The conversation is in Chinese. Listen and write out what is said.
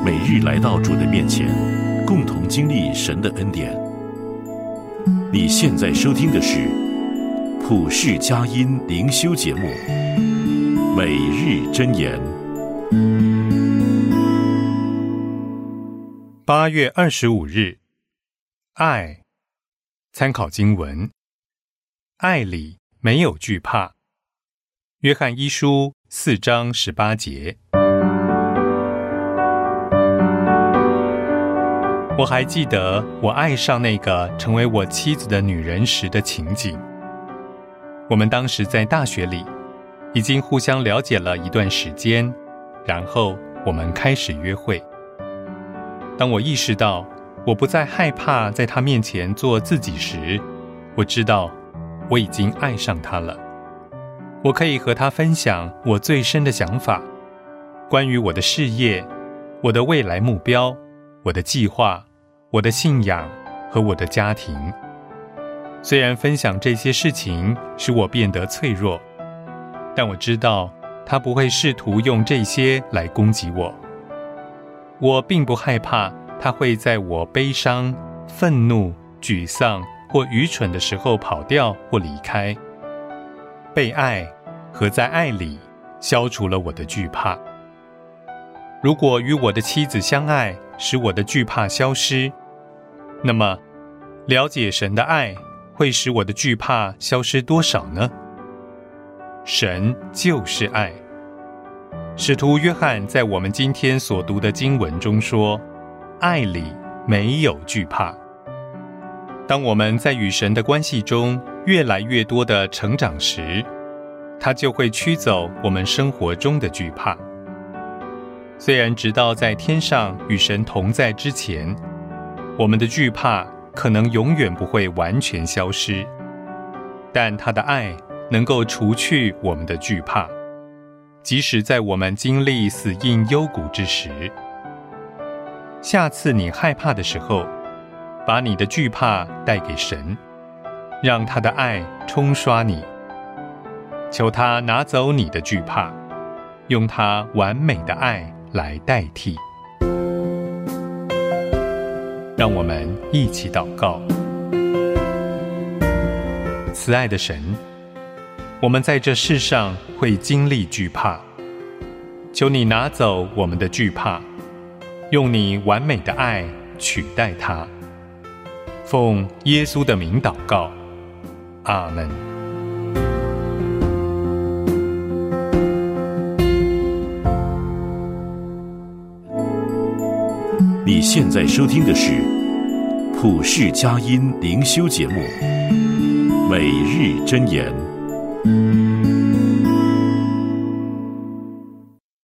每日来到主的面前，共同经历神的恩典。你现在收听的是普世佳音灵修节目《每日箴言》。 8月25日，爱。参考经文：爱里没有惧怕。约翰一书4章18节。我还记得我爱上那个成为我妻子的女人时的情景。我们当时在大学里，已经互相了解了一段时间，然后我们开始约会。当我意识到我不再害怕在她面前做自己时，我知道我已经爱上她了。我可以和她分享我最深的想法，关于我的事业、我的未来目标、我的计划、我的信仰和我的家庭。虽然分享这些事情使我变得脆弱，但我知道她不会试图用这些来攻击我。我并不害怕她会在我悲伤、愤怒、沮丧或愚蠢的时候跑掉或离开。被爱和在爱里消除了我的惧怕。如果与我的妻子相爱使我的惧怕消失，那么了解神的爱会使我的惧怕消失多少呢？神就是爱。使徒约翰在我们今天所读的经文中说，爱里没有惧怕。当我们在与神的关系中越来越多的成长时，它就会驱走我们生活中的惧怕。虽然直到在天上与神同在之前，我们的惧怕可能永远不会完全消失，但他的爱能够除去我们的惧怕，即使在我们经历死荫幽谷之时。下次你害怕的时候，把你的惧怕带给神，让他的爱冲刷你，求他拿走你的惧怕，用他完美的爱来代替。让我们一起祷告。慈爱的神，我们在这世上会经历惧怕，求你拿走我们的惧怕，用你完美的爱取代它。奉耶稣的名祷告，阿们。 你现在收听的是普世佳音灵修节目《每日箴言》。